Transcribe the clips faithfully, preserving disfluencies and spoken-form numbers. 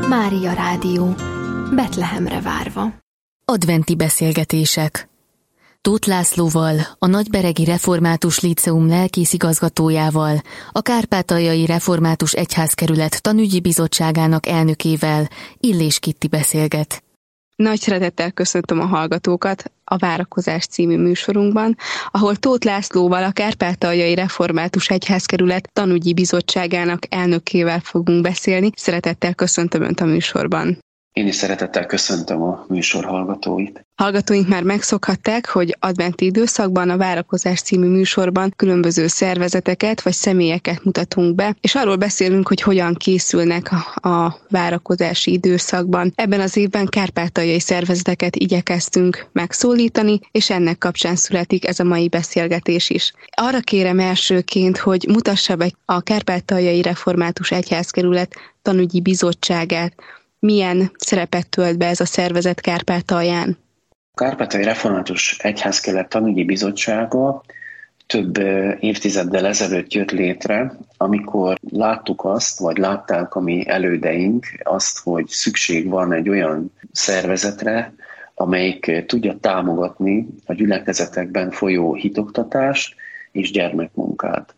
Mária Rádió. Betlehemre várva. Adventi beszélgetések. Tóth Lászlóval, a Nagyberegi Református Líceum lelkészigazgatójával, a Kárpátaljai Református Egyházkerület tanügyi bizottságának elnökével Illés Kitti beszélget. Nagy szeretettel köszöntöm a hallgatókat a Várakozás című műsorunkban, ahol Tóth Lászlóval, a Kárpátaljai Református Egyházkerület tanügyi bizottságának elnökével fogunk beszélni. Szeretettel köszöntöm Önt a műsorban. Én is szeretettel köszöntöm a műsor hallgatóit. Hallgatóink már megszokhatták, hogy adventi időszakban a Várakozás című műsorban különböző szervezeteket vagy személyeket mutatunk be, és arról beszélünk, hogy hogyan készülnek a, a várakozási időszakban. Ebben az évben kárpátaljai szervezeteket igyekeztünk megszólítani, és ennek kapcsán születik ez a mai beszélgetés is. Arra kérem elsőként, hogy mutassa be a Kárpátaljai Református Egyházkerület tanügyi bizottságát. Milyen szerepet tölt be ez a szervezet Kárpátalján? A Kárpátaljai Református Egyházkerület tanügyi bizottsága több évtizeddel ezelőtt jött létre, amikor láttuk azt, vagy látták a mi elődeink azt, hogy szükség van egy olyan szervezetre, amelyik tudja támogatni a gyülekezetekben folyó hitoktatást és gyermekmunkát.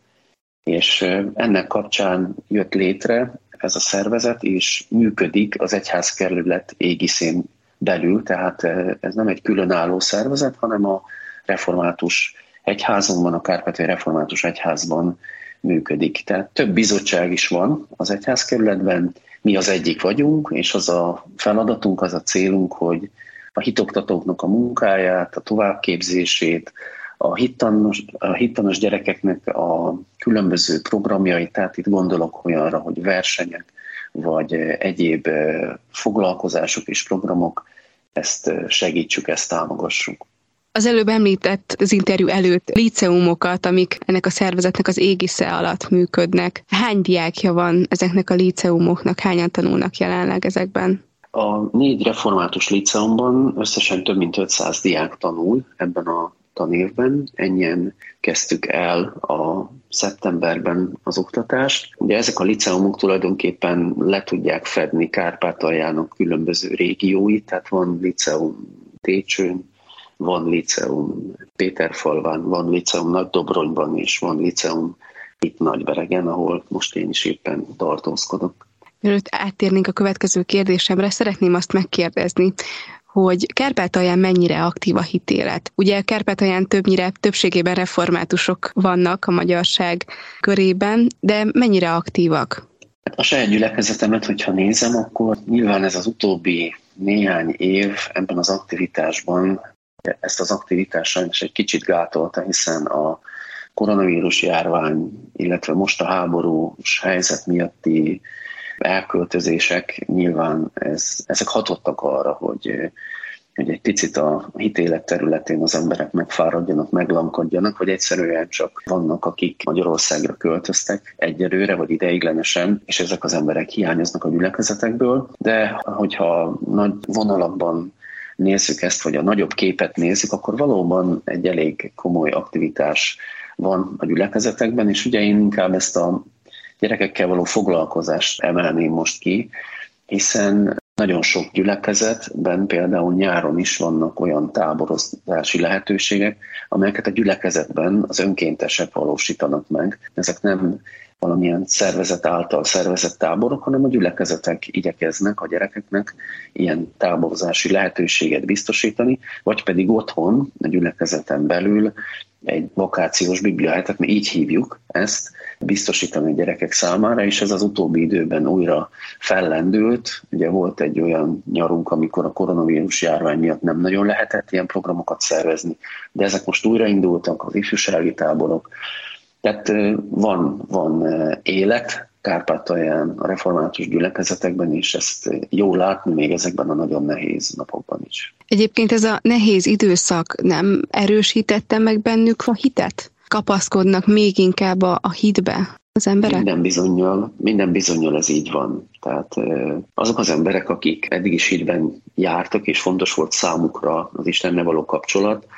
És ennek kapcsán jött létre ez a szervezet, és működik az egyházkerület égiszén belül, tehát ez nem egy különálló szervezet, hanem a református egyházunkban, a Kárpátaljai Református Egyházban működik. Tehát több bizottság is van az egyházkerületben, mi az egyik vagyunk, és az a feladatunk, az a célunk, hogy a hitoktatóknak a munkáját, a továbbképzését, a hittanos, a hittanos gyerekeknek a különböző programjait, tehát itt gondolok olyanra, hogy versenyek, vagy egyéb foglalkozások és programok, ezt segítsük, ezt támogassuk. Az előbb említett az interjú előtt líceumokat, amik ennek a szervezetnek az égisze alatt működnek. Hány diákja van ezeknek a líceumoknak, hányan tanulnak jelenleg ezekben? A négy református líceumban összesen több mint ötszáz diák tanul ebben a tanévben. Ennyien kezdtük el a szeptemberben az oktatást. Ugye ezek a liceumok tulajdonképpen le tudják fedni Kárpátaljának különböző régióit, tehát van liceum Técsőn, van liceum Péterfalván, van liceum Nagydobronyban, és van liceum itt Nagyberegen, ahol most én is éppen tartózkodok. Mielőtt áttérnénk a következő kérdésemre, szeretném azt megkérdezni, hogy Kárpátalján mennyire aktív a hitélet. Ugye Kárpátalján többnyire, többségében reformátusok vannak a magyarság körében, de mennyire aktívak? A saját gyülekezetemet, hogyha nézem, akkor nyilván ez az utóbbi néhány év ebben az aktivitásban, ezt az aktivitást sajnos egy kicsit gátolta, hiszen a koronavírus járvány, illetve most a háborús helyzet miatti elköltözések, nyilván ez, ezek hatottak arra, hogy, hogy egy picit a hitélet területén az emberek megfáradjanak, meglankadjanak, vagy egyszerűen csak vannak, akik Magyarországra költöztek egyelőre, vagy ideiglenesen, és ezek az emberek hiányoznak a gyülekezetekből. De hogyha nagy vonalakban nézzük ezt, vagy a nagyobb képet nézzük, akkor valóban egy elég komoly aktivitás van a gyülekezetekben, és ugye én inkább ezt a gyerekekkel való foglalkozást emelném most ki, hiszen nagyon sok gyülekezetben például nyáron is vannak olyan táborozási lehetőségek, amelyeket a gyülekezetben az önkéntesek valósítanak meg. Ezek nem valamilyen szervezet által szervezett táborok, hanem a gyülekezetek igyekeznek a gyerekeknek ilyen táborozási lehetőséget biztosítani, vagy pedig otthon, a gyülekezeten belül egy vakációs bibliahetet, mi így hívjuk ezt, biztosítani a gyerekek számára, és ez az utóbbi időben újra fellendült. Ugye volt egy olyan nyarunk, amikor a koronavírus járvány miatt nem nagyon lehetett ilyen programokat szervezni, de ezek most újraindultak, az ifjúsági táborok. Tehát van, van élet Kárpátalján, a református gyülekezetekben, és ezt jó látni még ezekben a nagyon nehéz napokban is. Egyébként ez a nehéz időszak nem erősítette meg bennük a hitet? Kapaszkodnak még inkább a, a hitbe az emberek? Minden bizonnyal, minden bizonnyal ez így van. Tehát azok az emberek, akik eddig is hitben jártak, és fontos volt számukra az Istennel való kapcsolat,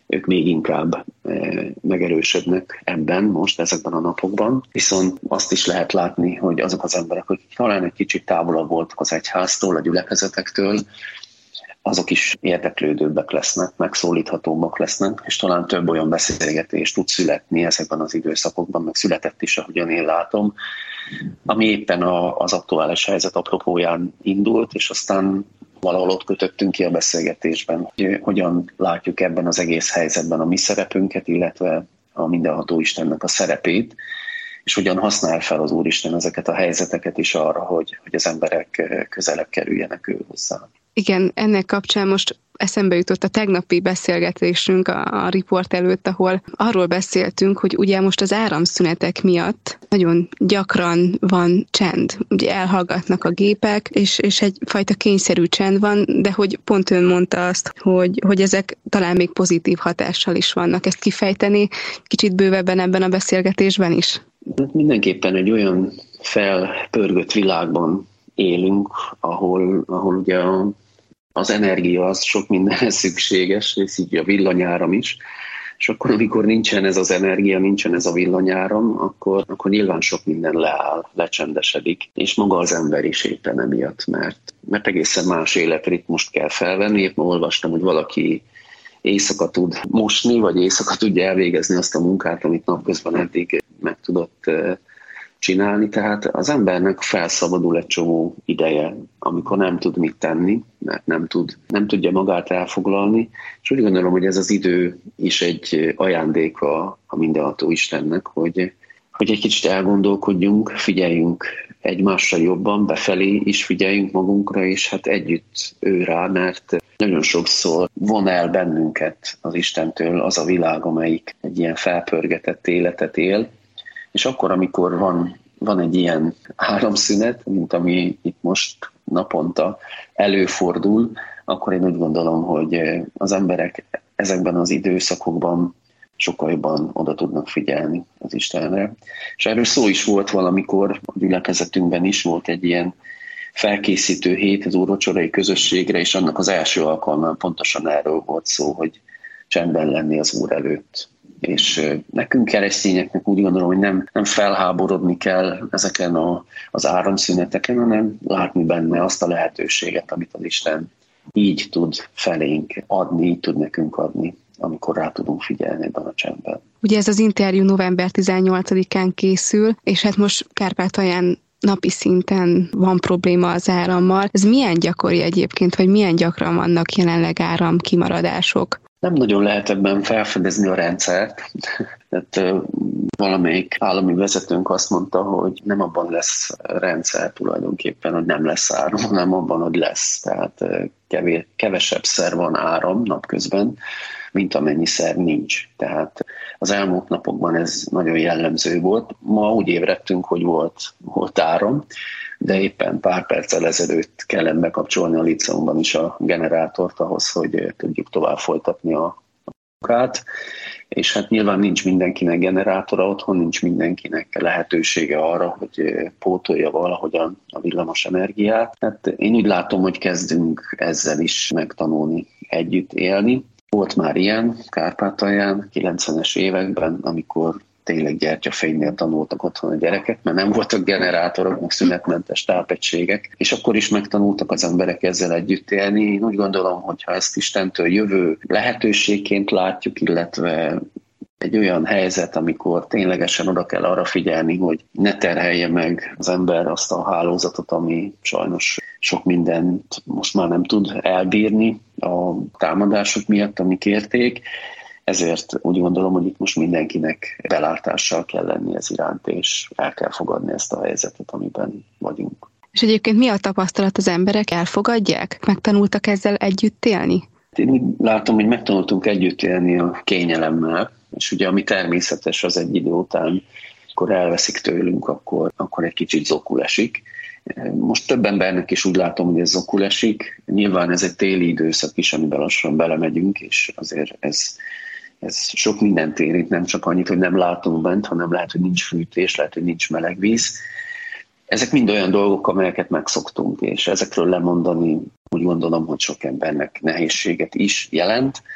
ők még inkább megerősödnek ebben most, ezekben a napokban. Viszont azt is lehet látni, hogy azok az emberek, akik talán egy kicsit távolabb voltak az egyháztól, a gyülekezetektől, azok is érdeklődőbbek lesznek, megszólíthatóbbak lesznek, és talán több olyan beszélgetés tud születni ezekben az időszakokban, meg született is, ahogyan én látom, ami éppen a, az aktuális helyzet apropóján indult, és aztán valahol ott kötöttünk ki a beszélgetésben, hogy hogyan látjuk ebben az egész helyzetben a mi szerepünket, illetve a mindenható Istennek a szerepét, és hogyan használ fel az Úristen ezeket a helyzeteket is arra, hogy, hogy az emberek közelebb kerüljenek ő hozzá. Igen, ennek kapcsán most eszembe jutott a tegnapi beszélgetésünk a, a riport előtt, ahol arról beszéltünk, hogy ugye most az áramszünetek miatt nagyon gyakran van csend. Ugye elhallgatnak a gépek, és, és egyfajta kényszerű csend van, de hogy pont ön mondta azt, hogy, hogy ezek talán még pozitív hatással is vannak. Ezt kifejteni kicsit bővebben ebben a beszélgetésben is? Mindenképpen egy olyan felpörgött világban élünk, ahol, ahol ugye a az energia az sok mindenhez szükséges, és így a villanyáram is. És akkor, amikor nincsen ez az energia, nincsen ez a villanyáram, akkor, akkor nyilván sok minden leáll, lecsendesedik, és maga az ember is éppen emiatt, mert, mert egészen más életritmust kell felvenni. Épp olvastam, hogy valaki éjszaka tud mosni, vagy éjszaka tudja elvégezni azt a munkát, amit napközben eddig meg tudott csinálni, tehát az embernek felszabadul egy csomó ideje, amikor nem tud mit tenni, mert nem, tud, nem tudja magát elfoglalni, és úgy gondolom, hogy ez az idő is egy ajándék a, a mindenható Istennek, hogy, hogy egy kicsit elgondolkodjunk, figyeljünk egymásra jobban, befelé is figyeljünk magunkra, és hát együtt ő rá, mert nagyon sokszor von el bennünket az Istentől az a világ, amelyik egy ilyen felpörgetett életet él, és akkor, amikor van, van egy ilyen áramszünet, mint ami itt most naponta előfordul, akkor én úgy gondolom, hogy az emberek ezekben az időszakokban sokkal jobban oda tudnak figyelni az Istenre. És erről szó is volt valamikor, a gyülekezetünkben is volt egy ilyen felkészítő hét az úrvacsorai közösségre, és annak az első alkalmán pontosan erről volt szó, hogy csendben lenni az Úr előtt. És nekünk keresztényeknek úgy gondolom, hogy nem, nem felháborodni kell ezeken a, az áramszüneteken, hanem látni benne azt a lehetőséget, amit az Isten így tud felénk adni, így tud nekünk adni, amikor rá tudunk figyelni ebben a csendben. Ugye ez az interjú november tizennyolcadikán készül, és hát most Kárpátalján napi szinten van probléma az árammal. Ez milyen gyakori egyébként, vagy milyen gyakran vannak jelenleg áramkimaradások? Nem nagyon lehet ebben felfedezni a rendszert. Tehát valamelyik állami vezetőnk azt mondta, hogy nem abban lesz rendszer tulajdonképpen, hogy nem lesz áram, hanem abban, hogy lesz. Tehát kevesebb szer van áram napközben, mint amennyiszer nincs. Tehát az elmúlt napokban ez nagyon jellemző volt. Ma úgy ébredtünk, hogy volt, volt áram, de éppen pár perccel ezelőtt kellett bekapcsolni a líceumban is a generátort ahhoz, hogy tudjuk tovább folytatni a munkát. És hát nyilván nincs mindenkinek generátora otthon, nincs mindenkinek lehetősége arra, hogy pótolja valahogyan a villamos energiát. Hát én úgy látom, hogy kezdünk ezzel is megtanulni együtt élni. Volt már ilyen Kárpátalján kilencvenes években, amikor tényleg gyertyafénynél tanultak otthon a gyerekek, mert nem voltak generátorok, meg szünetmentes tápegységek, és akkor is megtanultak az emberek ezzel együtt élni. Én úgy gondolom, hogy ha ezt Istentől jövő lehetőségként látjuk, illetve egy olyan helyzet, amikor ténylegesen oda kell arra figyelni, hogy ne terhelje meg az ember azt a hálózatot, ami sajnos sok mindent most már nem tud elbírni a támadások miatt, amik érték. Ezért úgy gondolom, hogy itt most mindenkinek belátással kell lenni ez iránt, és el kell fogadni ezt a helyzetet, amiben vagyunk. És egyébként mi a tapasztalat, az emberek elfogadják? Megtanultak ezzel együtt élni? Én úgy látom, hogy megtanultunk együtt élni a kényelemmel, és ugye ami természetes az egy idő után, akkor elveszik tőlünk, akkor, akkor egy kicsit zokul esik. Most több embernek is úgy látom, hogy ez zokul esik. Nyilván ez egy téli időszak is, amiben lassan belemegyünk, és azért ez, ez sok mindent érint, nem csak annyit, hogy nem látunk bent, hanem lehet, hogy nincs fűtés, lehet, hogy nincs meleg víz. Ezek mind olyan dolgok, amelyeket megszoktunk, és ezekről lemondani úgy gondolom, hogy sok embernek nehézséget is jelent.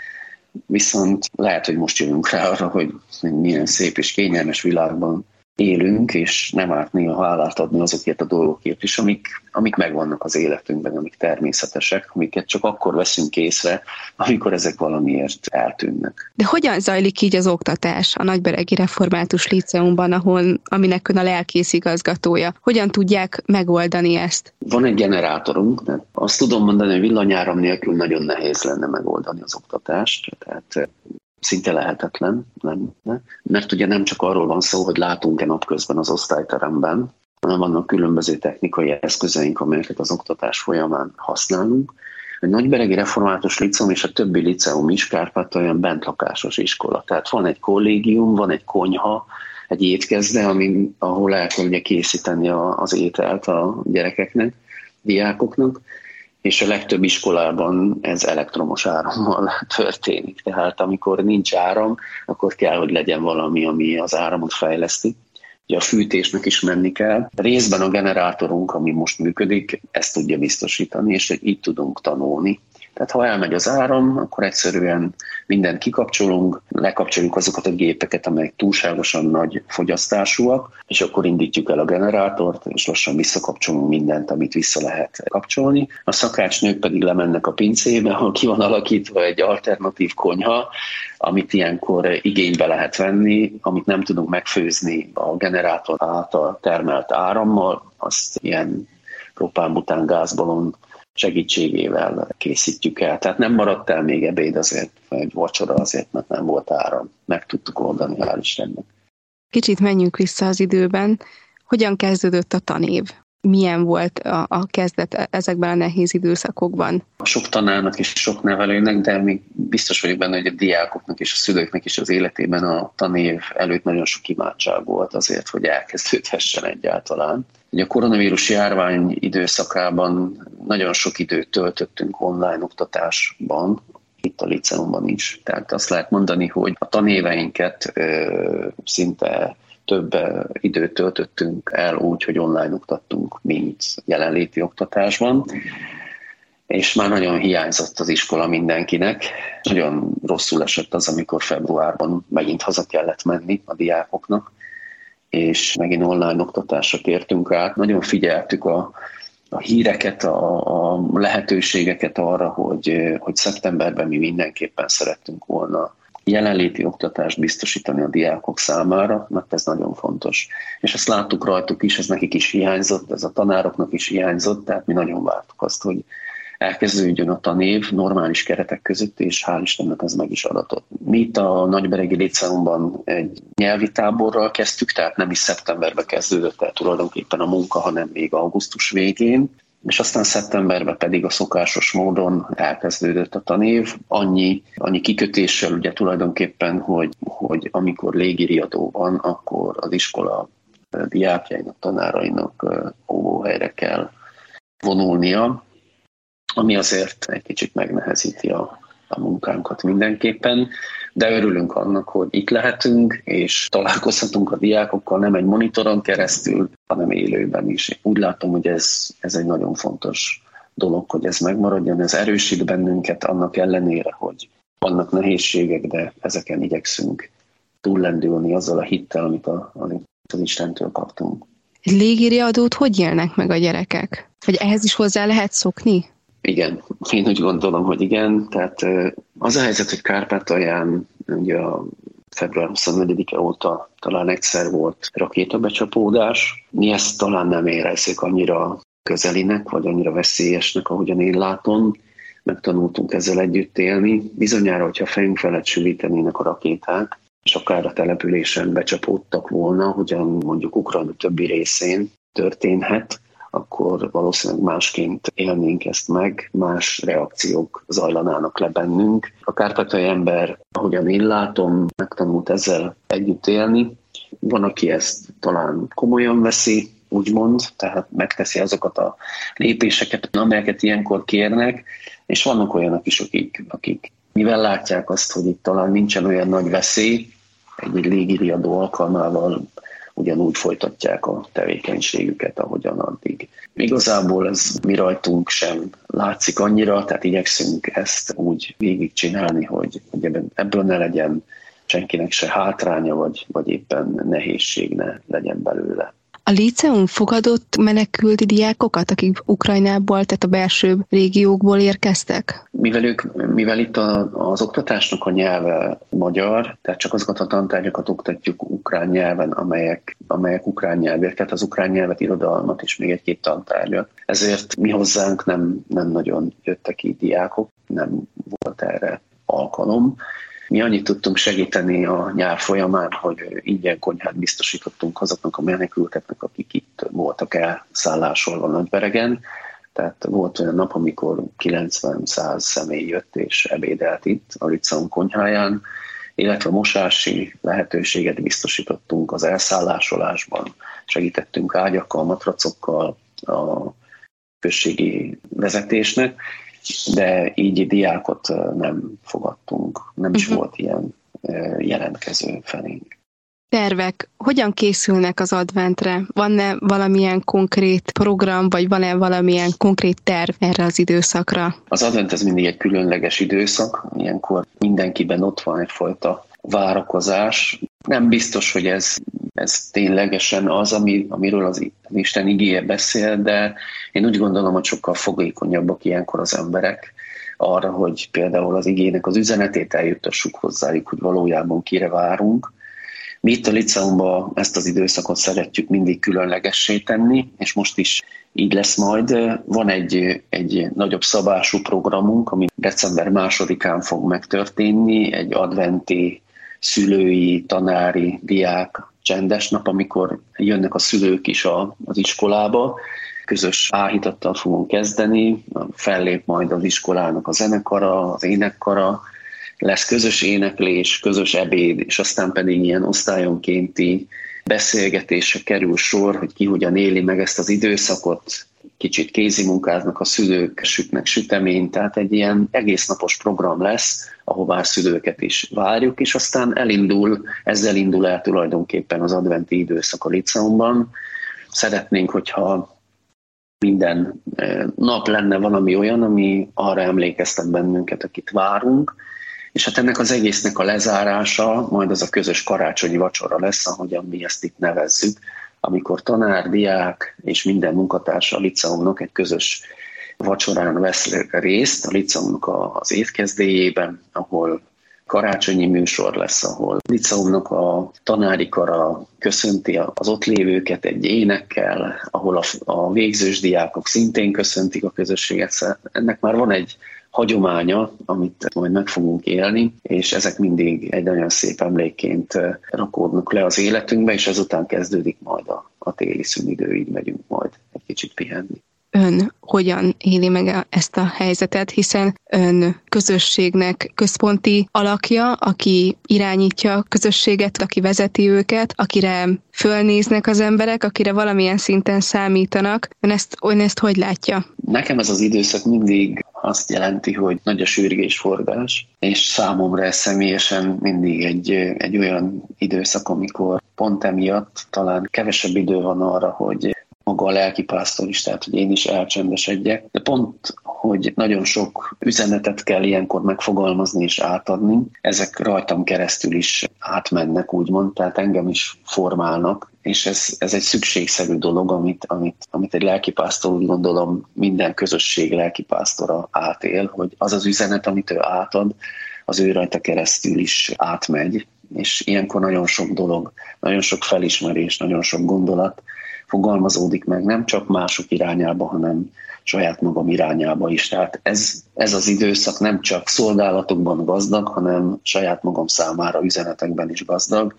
viszont lehet, hogy most jövünk rá arra, hogy milyen szép és kényelmes világban élünk, és nem árt néha hálát adni azokért a dolgokért is, amik, amik megvannak az életünkben, amik természetesek, amiket csak akkor veszünk észre, amikor ezek valamiért eltűnnek. De hogyan zajlik így az oktatás a Nagyberegi Református Líceumban, ahol, aminek ön a lelkész igazgatója? Hogyan tudják megoldani ezt? Van egy generátorunk, de azt tudom mondani, hogy villanyáram nélkül nagyon nehéz lenne megoldani az oktatást, tehát szinte lehetetlen lenne, mert ugye nem csak arról van szó, hogy látunk-e napközben az osztályteremben, hanem vannak különböző technikai eszközeink, amelyeket az oktatás folyamán használunk. A Nagyberegi Református Líceum és a többi líceum is Kárpátalján bentlakásos iskola. Tehát van egy kollégium, van egy konyha, egy étkezde, amin, ahol el kell ugye készíteni a, az ételt a gyerekeknek, diákoknak, és a legtöbb iskolában ez elektromos árammal történik. Tehát amikor nincs áram, akkor kell, hogy legyen valami, ami az áramot fejleszti. Ugye a fűtésnek is menni kell. Részben a generátorunk, ami most működik, ezt tudja biztosítani, és így tudunk tanulni. Tehát ha elmegy az áram, akkor egyszerűen mindent kikapcsolunk, lekapcsoljuk azokat a gépeket, amelyek túlságosan nagy fogyasztásúak, és akkor indítjuk el a generátort, és lassan visszakapcsolunk mindent, amit vissza lehet kapcsolni. A szakácsnők pedig lemennek a pincébe, ahol ki van alakítva egy alternatív konyha, amit ilyenkor igénybe lehet venni, amit nem tudunk megfőzni a generátor által termelt árammal, azt ilyen propán-bután gázbalon segítségével készítjük el. Tehát nem maradt el még ebéd azért, vagy vacsora azért, mert nem volt áram. Meg tudtuk oldani, hál' Istennek. Kicsit menjünk vissza az időben. Hogyan kezdődött a tanév? Milyen volt a, a kezdet ezekben a nehéz időszakokban? Sok tanárnak és sok nevelőnek, de még biztos vagyok benne, hogy a diákoknak és a szülőknek is az életében a tanév előtt nagyon sok imádság volt azért, hogy elkezdődhessen egyáltalán. Ugye a koronavírus járvány időszakában nagyon sok időt töltöttünk online oktatásban, itt a liceumban is. Tehát azt lehet mondani, hogy a tanéveinket ö, szinte több időt töltöttünk el úgy, hogy online oktattunk, mint jelenléti oktatásban, és már nagyon hiányzott az iskola mindenkinek. Nagyon rosszul esett az, amikor februárban megint haza kellett menni a diákoknak, és megint online oktatásra tértünk át. Nagyon figyeltük a, a híreket, a, a lehetőségeket arra, hogy, hogy szeptemberben mi mindenképpen szerettünk volna jelenléti oktatást biztosítani a diákok számára, mert ez nagyon fontos. És ezt láttuk rajtuk is, ez nekik is hiányzott, ez a tanároknak is hiányzott, tehát mi nagyon vártuk azt, hogy elkezdődjön a tanév normális keretek között, és hál' Istennek ez meg is adatott. Mi itt a Nagyberegi Líceumban egy nyelvi táborral kezdtük, tehát nem is szeptemberben kezdődött el tulajdonképpen a munka, hanem még augusztus végén, és aztán szeptemberben pedig a szokásos módon elkezdődött a tanév. Annyi, annyi kikötéssel ugye tulajdonképpen, hogy, hogy amikor légiriadó van, akkor az iskola diákjainak, tanárainak óvóhelyre kell vonulnia, ami azért egy kicsit megnehezíti a, a munkánkat mindenképpen, de örülünk annak, hogy itt lehetünk, és találkozhatunk a diákokkal nem egy monitoron keresztül, hanem élőben is. Úgy látom, hogy ez, ez egy nagyon fontos dolog, hogy ez megmaradjon, ez erősít bennünket annak ellenére, hogy vannak nehézségek, de ezeken igyekszünk túllendülni azzal a hittel, amit, a, amit az Istentől kaptunk. Egy légiriadót hogy élnek meg a gyerekek? Vagy ehhez is hozzá lehet szokni? Igen, én úgy gondolom, hogy igen. Tehát az a helyzet, hogy Kárpátalján ugye a február huszonnegyedike óta talán egyszer volt rakétabecsapódás. Mi ezt talán nem érezzük annyira közelinek, vagy annyira veszélyesnek, ahogyan én látom. Megtanultunk ezzel együtt élni. Bizonyára, hogyha fejünk felett sülítenének a rakéták, és akár a településen becsapódtak volna, hogyan mondjuk Ukrajna többi részén történhet, akkor valószínűleg másként élnénk ezt meg, más reakciók zajlanának le bennünk. A kárpátaljai ember, ahogyan én látom, megtanult ezzel együtt élni. Van, aki ezt talán komolyan veszi, úgymond, tehát megteszi azokat a lépéseket, amelyeket ilyenkor kérnek, és vannak olyanok is, akik, akik mivel látják azt, hogy itt talán nincsen olyan nagy veszély, egy légiriadó alkalmával ugyanúgy folytatják a tevékenységüket, ahogyan addig. Igazából ez mi rajtunk sem látszik annyira, tehát igyekszünk ezt úgy végigcsinálni, hogy hogy ebből ne legyen senkinek se hátránya, vagy, vagy éppen nehézség ne legyen belőle. A líceum fogadott menekült diákokat, akik Ukrajnából, tehát a belső régiókból érkeztek? Mivel, ők, mivel itt a, az oktatásnak a nyelve magyar, tehát csak azokat a tantárgyakat oktatjuk ukrán nyelven, amelyek, amelyek ukrán nyelvek, tehát az ukrán nyelvet, irodalmat és még egy-két tantárgyat. Ezért mi hozzánk nem, nem nagyon jöttek ki diákok, nem volt erre alkalom. Mi annyit tudtunk segíteni a nyár folyamán, hogy ingyen konyhát biztosítottunk azoknak a menekülteknek, akik itt voltak elszállásolva Nagyberegen. Tehát volt olyan nap, amikor kilencven-száz személy jött és ebédelt itt a líceum konyháján, illetve mosási lehetőséget biztosítottunk az elszállásolásban, segítettünk ágyakkal, matracokkal a községi vezetésnek, de így diákot nem fogadtunk, nem is uh-huh. volt ilyen jelentkező felénk. Tervek, hogyan készülnek az adventre? Van-e valamilyen konkrét program, vagy van-e valamilyen konkrét terv erre az időszakra? Az advent ez mindig egy különleges időszak, ilyenkor mindenkiben ott van egyfajta várakozás. Nem biztos, hogy ez, ez ténylegesen az, ami, amiről az Isten igéje beszél, de én úgy gondolom, hogy sokkal fogékonyabbak ilyenkor az emberek arra, hogy például az igének az üzenetét eljuttassuk hozzájuk, hogy valójában kire várunk. Mi itt a liceumban ezt az időszakot szeretjük mindig különlegessé tenni, és most is így lesz majd. Van egy, egy nagyobb szabású programunk, ami december másodikán fog megtörténni, egy adventi szülői, tanári, diák csendes nap, amikor jönnek a szülők is a, az iskolába. Közös áhítattal fogunk kezdeni, fellép majd az iskolának a zenekara, az énekkara, lesz közös éneklés, közös ebéd, és aztán pedig ilyen osztályonkénti beszélgetésre kerül sor, hogy ki hogyan éli meg ezt az időszakot, kicsit kézimunkáznak a szülők, sütnek süteményt, tehát egy ilyen egésznapos program lesz, ahová szülőket is várjuk, és aztán elindul, ezzel indul el tulajdonképpen az adventi időszak a liceumban. Szeretnénk, hogyha minden nap lenne valami olyan, ami arra emlékeztet bennünket, akit várunk, és hát ennek az egésznek a lezárása majd az a közös karácsonyi vacsora lesz, ahogyan mi ezt itt nevezzük, amikor tanár, diák és minden munkatársa a liceumnak egy közös vacsorán vesz részt, a liceumnak az étkezdéjében, ahol karácsonyi műsor lesz, ahol a liceumnak a tanári kara köszönti az ott lévőket egy énekkel, ahol a, a végzős diákok szintén köszöntik a közösséget. Ennek már van egy hagyománya, amit majd meg fogunk élni, és ezek mindig egy nagyon szép emlékként rakódnak le az életünkbe, és ezután kezdődik majd a, a téli szünidő, így megyünk majd egy kicsit pihenni. Ön hogyan éli meg ezt a helyzetet, hiszen ön közösségnek központi alakja, aki irányítja a közösséget, aki vezeti őket, akire fölnéznek az emberek, akire valamilyen szinten számítanak. Ön ezt, ön ezt hogy látja? Nekem ez az időszak mindig azt jelenti, hogy nagy a sürgésforgás, és számomra ez személyesen mindig egy, egy olyan időszak, amikor pont emiatt talán kevesebb idő van arra, hogy maga a lelkipásztor is, tehát hogy én is elcsendesedjek. De pont, hogy nagyon sok üzenetet kell ilyenkor megfogalmazni és átadni, ezek rajtam keresztül is átmennek, úgymond, tehát engem is formálnak, és ez, ez egy szükségszerű dolog, amit, amit, amit egy lelkipásztor, úgy gondolom, minden közösség lelkipásztora átél, hogy az az üzenet, amit ő átad, az ő rajta keresztül is átmegy, és ilyenkor nagyon sok dolog, nagyon sok felismerés, nagyon sok gondolat fogalmazódik meg, nem csak mások irányába, hanem saját magam irányába is. Tehát ez, ez az időszak nem csak szolgálatokban gazdag, hanem saját magam számára üzenetekben is gazdag.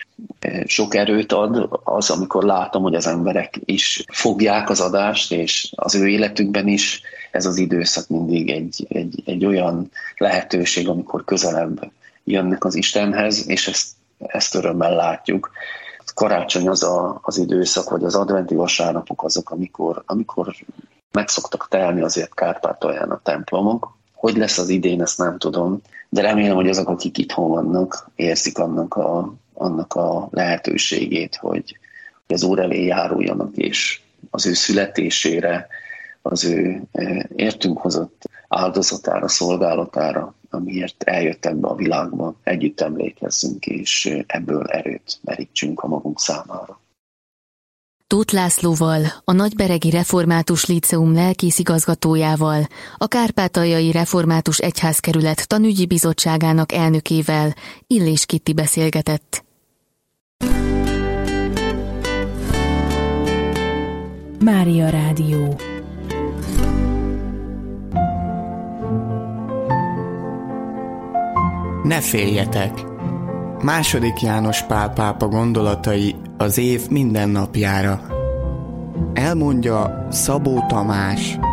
Sok erőt ad az, amikor látom, hogy az emberek is fogják az adást, és az ő életükben is ez az időszak mindig egy, egy, egy olyan lehetőség, amikor közelebb jönnek az Istenhez, és ezt, ezt örömmel látjuk. Karácsony az a, az időszak, vagy az adventi vasárnapok azok, amikor, amikor meg szoktak telni azért Kárpátalján a templomok. Hogy lesz az idén, ezt nem tudom, de remélem, hogy azok, akik itthon vannak, érzik annak a, annak a lehetőségét, hogy az Úr elé járuljanak, és az ő születésére, az ő értünk hozott áldozatára, szolgálatára amiért eljött ebbe a világba, együtt emlékezzünk, és ebből erőt merítsünk a magunk számára. Tóth Lászlóval, a Nagyberegi Református Líceum lelkészigazgatójával, a Kárpátaljai Református Egyházkerület tanügyi bizottságának elnökével Illés Kitti beszélgetett. Mária Rádió. Ne féljetek! Második János Pál pápa gondolatai az év minden napjára. Elmondja Szabó Tamás.